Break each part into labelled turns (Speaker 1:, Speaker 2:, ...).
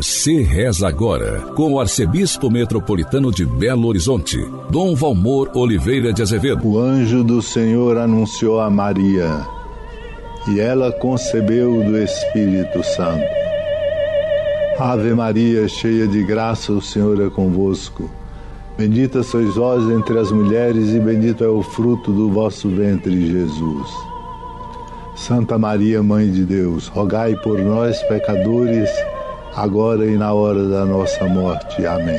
Speaker 1: Você reza agora com o arcebispo metropolitano de Belo Horizonte, Dom Valmor Oliveira de Azevedo.
Speaker 2: O anjo do Senhor anunciou a Maria, e ela concebeu do Espírito Santo. Ave Maria, cheia de graça, o Senhor é convosco. Bendita sois vós entre as mulheres, e bendito é o fruto do vosso ventre, Jesus. Santa Maria, Mãe de Deus, rogai por nós, pecadores, agora e na hora da nossa morte. Amém.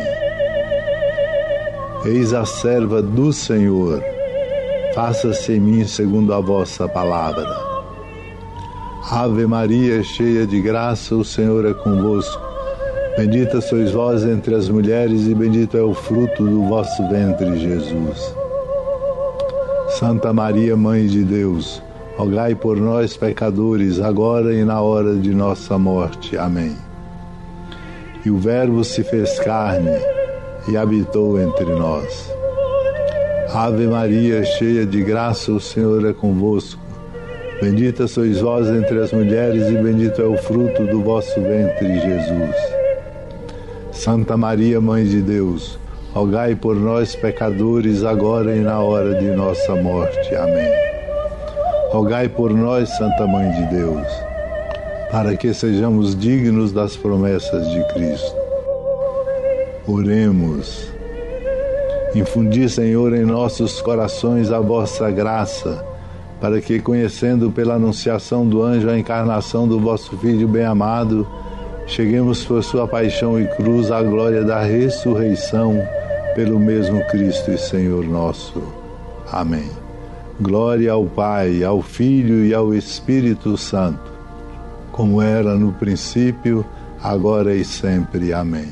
Speaker 2: Eis a serva do Senhor, faça-se em mim segundo a vossa palavra. Ave Maria, cheia de graça, o Senhor é convosco. Bendita sois vós entre as mulheres, e bendito é o fruto do vosso ventre, Jesus. Santa Maria, Mãe de Deus, rogai por nós, pecadores, agora e na hora de nossa morte. Amém. E o Verbo se fez carne e habitou entre nós. Ave Maria, cheia de graça, o Senhor é convosco. Bendita sois vós entre as mulheres, e bendito é o fruto do vosso ventre, Jesus. Santa Maria, Mãe de Deus, rogai por nós, pecadores, agora e na hora de nossa morte. Amém. Rogai por nós, Santa Mãe de Deus, para que sejamos dignos das promessas de Cristo. Oremos. Infundi, Senhor, em nossos corações a vossa graça, para que, conhecendo pela anunciação do anjo a encarnação do vosso Filho bem-amado, cheguemos por sua paixão e cruz à glória da ressurreição, pelo mesmo Cristo e Senhor nosso. Amém. Glória ao Pai, ao Filho e ao Espírito Santo, como era no princípio, agora e sempre. Amém.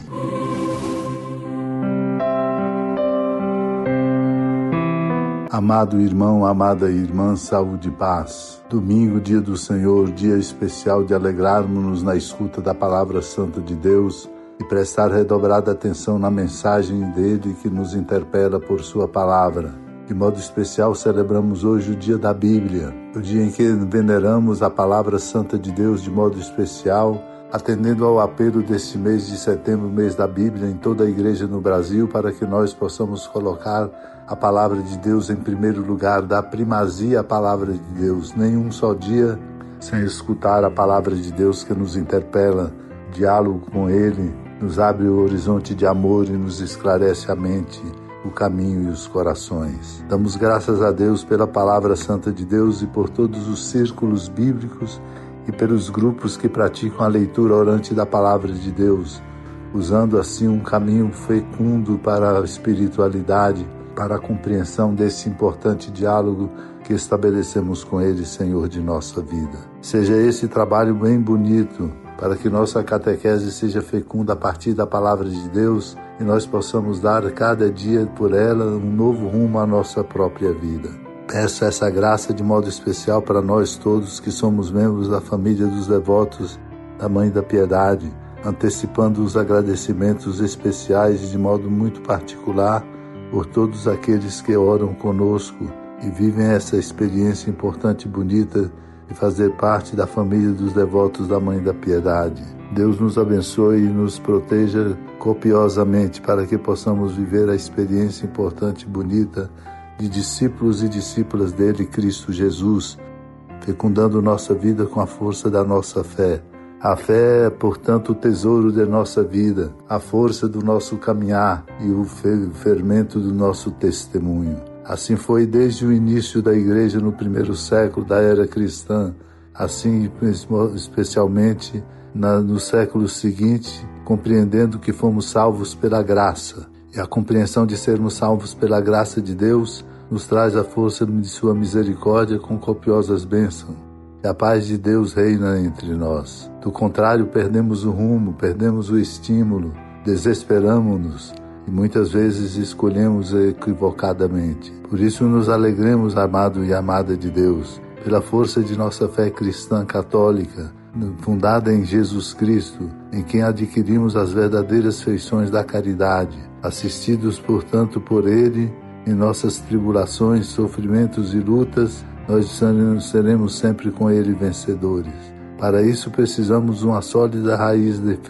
Speaker 2: Amado irmão, amada irmã, saúde e paz. Domingo, dia do Senhor, dia especial de alegrarmos-nos na escuta da palavra santa de Deus e prestar redobrada atenção na mensagem dele que nos interpela por sua palavra. De modo especial, celebramos hoje o dia da Bíblia, o dia em que veneramos a palavra santa de Deus de modo especial, atendendo ao apelo deste mês de setembro, mês da Bíblia, em toda a igreja no Brasil, para que nós possamos colocar a palavra de Deus em primeiro lugar, dar primazia à palavra de Deus. Nenhum só dia sem escutar a palavra de Deus que nos interpela, diálogo com Ele, nos abre o horizonte de amor e nos esclarece a mente, o caminho e os corações. Damos graças a Deus pela palavra santa de Deus e por todos os círculos bíblicos e pelos grupos que praticam a leitura orante da palavra de Deus, usando assim um caminho fecundo para a espiritualidade, para a compreensão desse importante diálogo que estabelecemos com Ele, Senhor de nossa vida. Seja esse trabalho bem bonito, para que nossa catequese seja fecunda a partir da palavra de Deus e nós possamos dar cada dia por ela um novo rumo à nossa própria vida. Peço essa graça de modo especial para nós todos que somos membros da família dos devotos da Mãe da Piedade, antecipando os agradecimentos especiais de modo muito particular por todos aqueles que oram conosco e vivem essa experiência importante e bonita de fazer parte da família dos devotos da Mãe da Piedade. Deus nos abençoe e nos proteja copiosamente para que possamos viver a experiência importante e bonita de discípulos e discípulas dele, Cristo Jesus, fecundando nossa vida com a força da nossa fé. A fé é, portanto, o tesouro de nossa vida, a força do nosso caminhar e o fermento do nosso testemunho. Assim foi desde o início da Igreja no primeiro século da era cristã, assim especialmente no século seguinte, compreendendo que fomos salvos pela graça. E a compreensão de sermos salvos pela graça de Deus nos traz a força de sua misericórdia com copiosas bênçãos. E a paz de Deus reina entre nós. Do contrário, perdemos o rumo, perdemos o estímulo, desesperamos-nos e muitas vezes escolhemos equivocadamente. Por isso nos alegremos, amado e amada de Deus, pela força de nossa fé cristã católica, fundada em Jesus Cristo, em quem adquirimos as verdadeiras feições da caridade, assistidos, portanto, por Ele, em nossas tribulações, sofrimentos e lutas, nós seremos sempre com Ele vencedores. Para isso precisamos de uma sólida raiz de fé,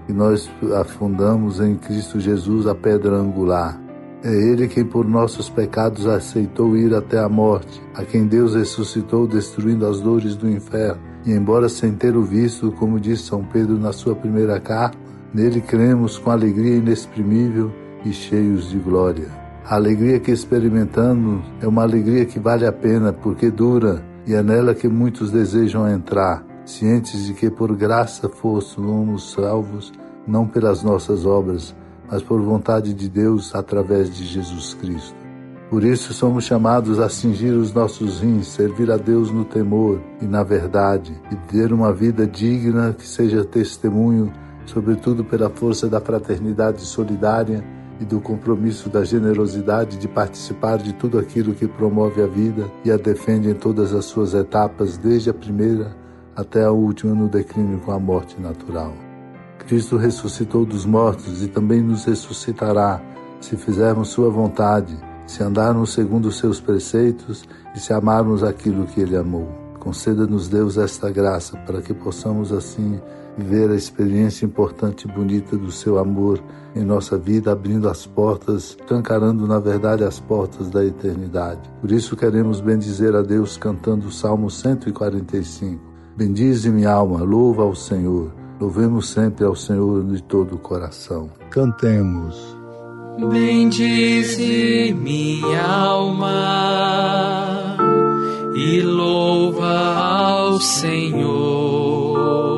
Speaker 2: e nós afundamos em Cristo Jesus, a pedra angular. É Ele quem por nossos pecados aceitou ir até a morte, a quem Deus ressuscitou destruindo as dores do inferno. E embora sem ter o visto, como diz São Pedro na sua primeira carta, nele cremos com alegria inexprimível e cheios de glória. A alegria que experimentamos é uma alegria que vale a pena, porque dura, e é nela que muitos desejam entrar, cientes de que por graça fôssemos salvos, não pelas nossas obras, mas por vontade de Deus através de Jesus Cristo. Por isso somos chamados a cingir os nossos rins, servir a Deus no temor e na verdade, e ter uma vida digna que seja testemunho, sobretudo pela força da fraternidade solidária e do compromisso da generosidade de participar de tudo aquilo que promove a vida e a defende em todas as suas etapas, desde a primeira até a última no declínio com a morte natural. Cristo ressuscitou dos mortos e também nos ressuscitará, se fizermos sua vontade, se andarmos segundo os seus preceitos e se amarmos aquilo que Ele amou. Conceda-nos, Deus, esta graça, para que possamos assim viver a experiência importante e bonita do seu amor em nossa vida, abrindo as portas, escancarando na verdade as portas da eternidade. Por isso queremos bendizer a Deus cantando o Salmo 145. Bendize minha alma, louva ao Senhor. Louvemos sempre ao Senhor de todo o coração. Cantemos.
Speaker 3: Bendize minha alma e louva ao Senhor.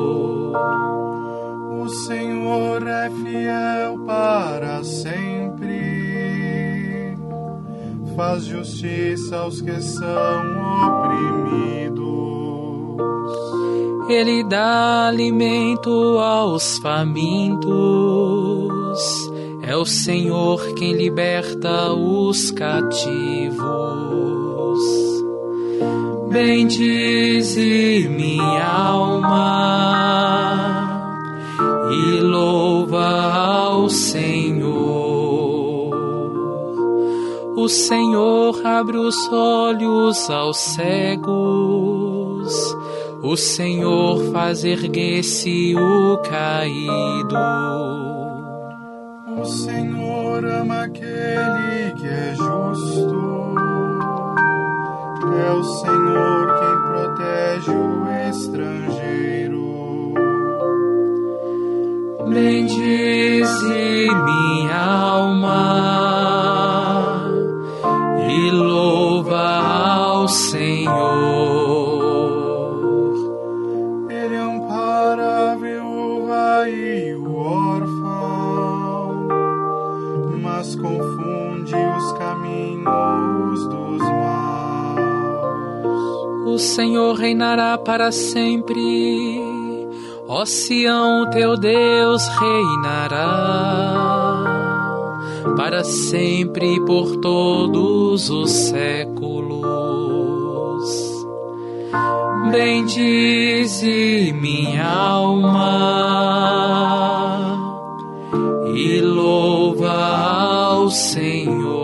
Speaker 4: O Senhor é fiel para sempre, faz justiça aos que são oprimidos.
Speaker 3: Ele dá alimento aos famintos. É o Senhor quem liberta os cativos. Bendize minha alma e louva ao Senhor. O Senhor abre os olhos aos cegos. O Senhor faz erguer-se o caído.
Speaker 4: O Senhor ama aquele que é justo. É o Senhor quem protege o estrangeiro.
Speaker 3: Bendize minha alma e louva ao Senhor.
Speaker 4: Ele ampara a viúva e o órfão, mas confunde os caminhos dos maus.
Speaker 3: O Senhor reinará para sempre, ó Sião, teu Deus reinará para sempre e por todos os séculos. Bendize minha alma e louva ao Senhor.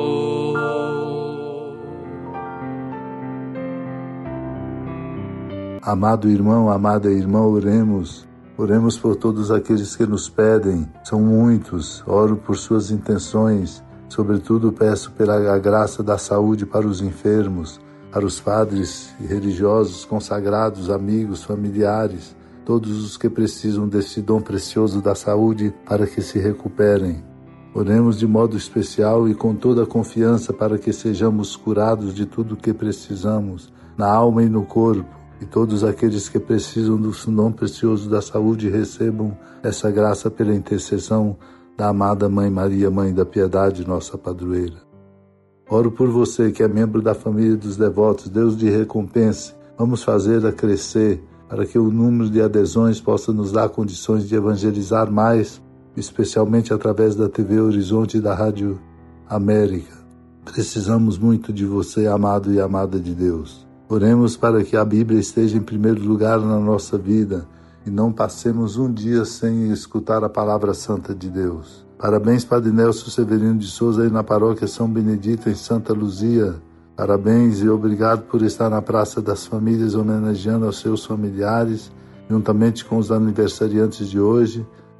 Speaker 2: Amado irmão, amada irmã, oremos. Oremos por todos aqueles que nos pedem. São muitos. Oro por suas intenções. Sobretudo peço pela graça da saúde para os enfermos, para os padres e religiosos, consagrados, amigos, familiares, todos os que precisam deste dom precioso da saúde para que se recuperem. Oremos de modo especial e com toda a confiança para que sejamos curados de tudo o que precisamos, na alma e no corpo. E todos aqueles que precisam do dom precioso da saúde recebam essa graça pela intercessão da amada Mãe Maria, Mãe da Piedade, nossa padroeira. Oro por você que é membro da família dos devotos. Deus lhe recompense. Vamos fazê-la crescer para que o número de adesões possa nos dar condições de evangelizar mais, especialmente através da TV Horizonte e da Rádio América. Precisamos muito de você, amado e amada de Deus. Oremos para que a Bíblia esteja em primeiro lugar na nossa vida e não passemos um dia sem escutar a palavra santa de Deus. Parabéns, Padre Nelson Severino de Souza, aí na paróquia São Benedito, em Santa Luzia. Parabéns e obrigado por estar na Praça das Famílias homenageando aos seus familiares, juntamente com os aniversariantes de hoje,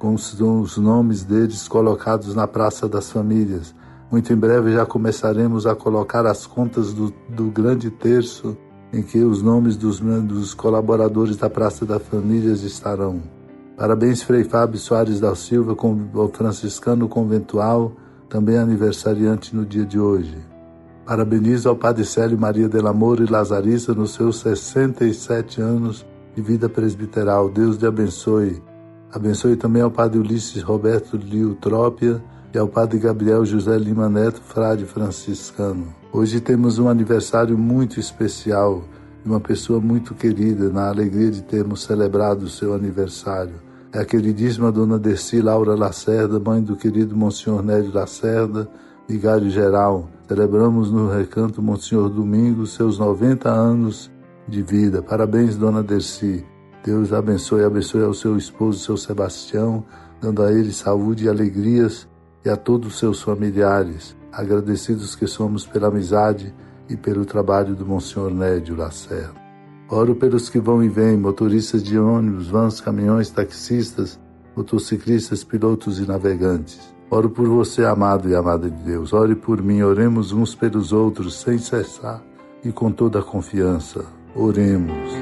Speaker 2: com os nomes deles colocados na Praça das Famílias. Muito em breve já começaremos a colocar as contas do grande terço, em que os nomes dos colaboradores da Praça das Famílias estarão. Parabéns, Frei Fábio Soares da Silva, o franciscano conventual, também aniversariante no dia de hoje. Parabenizo ao Padre Célio Maria del Amor e Lazarista nos seus 67 anos de vida presbiteral. Deus lhe abençoe. Abençoe também ao Padre Ulisses Roberto Liutrópia e ao Padre Gabriel José Lima Neto, frade franciscano. Hoje temos um aniversário muito especial de uma pessoa muito querida, na alegria de termos celebrado o seu aniversário. É a queridíssima Dona Dercy Laura Lacerda, mãe do querido Monsenhor Nédio Lacerda, vigário-geral. Celebramos no Recanto Monsenhor Domingos seus 90 anos de vida. Parabéns, Dona Dercy. Deus abençoe ao seu esposo, seu Sebastião, dando a ele saúde e alegrias, e a todos os seus familiares. Agradecidos que somos pela amizade e pelo trabalho do Monsenhor Nédio Lacerda. Oro pelos que vão e vêm, motoristas de ônibus, vans, caminhões, taxistas, motociclistas, pilotos e navegantes. Oro por você, amado e amada de Deus. Ore por mim, oremos uns pelos outros, sem cessar e com toda a confiança. Oremos.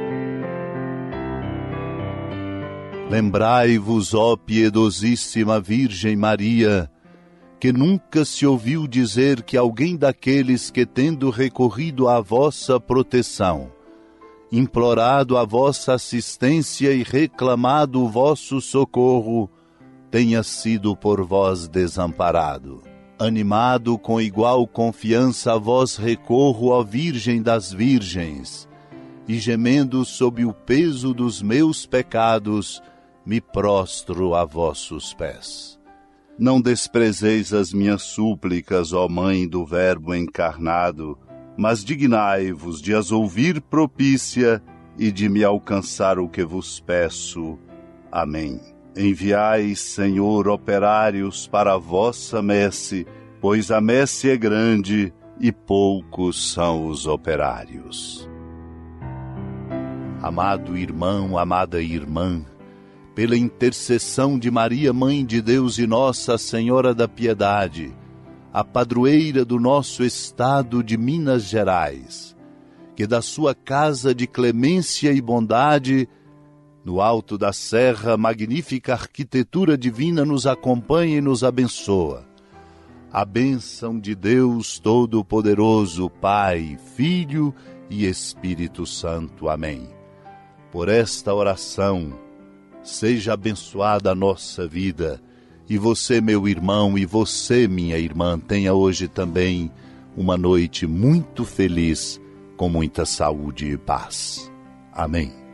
Speaker 5: Lembrai-vos, ó piedosíssima Virgem Maria, que nunca se ouviu dizer que alguém daqueles que, tendo recorrido à vossa proteção, implorado a vossa assistência e reclamado o vosso socorro, tenha sido por vós desamparado. Animado com igual confiança a vós recorro, ó Virgem das Virgens, e gemendo sob o peso dos meus pecados, me prostro a vossos pés. Não desprezeis as minhas súplicas, ó Mãe do Verbo encarnado, mas dignai-vos de as ouvir propícia e de me alcançar o que vos peço. Amém. Enviai, Senhor, operários para a vossa messe, pois a messe é grande e poucos são os operários. Amado irmão, amada irmã, pela intercessão de Maria, Mãe de Deus e Nossa Senhora da Piedade, a padroeira do nosso estado de Minas Gerais, que da sua casa de clemência e bondade, no alto da serra, magnífica arquitetura divina nos acompanha e nos abençoa. A bênção de Deus Todo-Poderoso, Pai, Filho e Espírito Santo. Amém. Por esta oração, seja abençoada a nossa vida, e você, meu irmão, e você, minha irmã, tenha hoje também uma noite muito feliz, com muita saúde e paz. Amém.